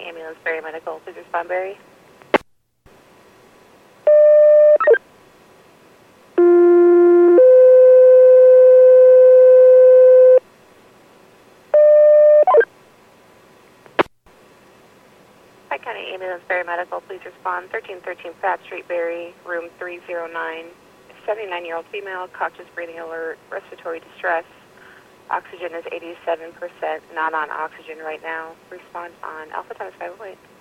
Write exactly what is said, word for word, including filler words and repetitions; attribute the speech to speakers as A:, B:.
A: Ambulance, Berry Medical. Please respond, Berry. Pike County Ambulance, Berry Medical. Please respond. thirteen thirteen Pratt Street, Berry, room three oh nine. seventy-nine-year-old female, conscious breathing alert, respiratory distress. Oxygen is eighty-seven percent, not on oxygen right now. Respond on Alpha Times five oh eight.